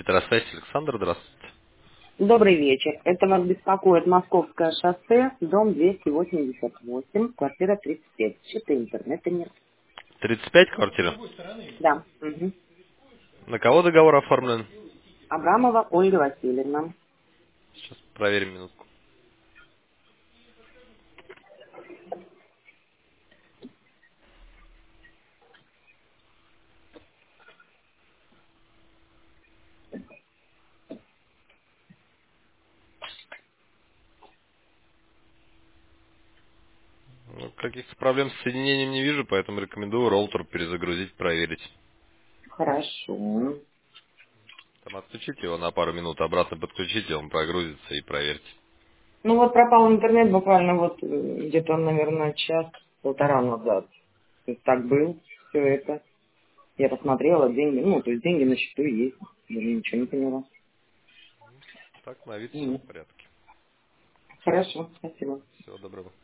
Петросвязь, Александр, здравствуйте. Добрый вечер. Это вас беспокоит Московское шоссе, дом 288, квартира 35. Что-то интернета нет. 35 квартира. Да. Мгм. На кого договор оформлен? Абрамова Ольга Васильевна. Сейчас проверим минутку. Ну, каких-то проблем с соединением не вижу, поэтому рекомендую роутер перезагрузить, проверить. Хорошо. Там отключите его на пару минут, обратно подключите, он прогрузится и проверьте. Ну вот пропал интернет буквально вот где-то, наверное, час-полтора назад. То есть так был все это. Я посмотрела, деньги, то есть деньги на счету есть. Я ничего не поняла. Так, на вид все в Мгм. порядке. Хорошо, спасибо. Всего доброго.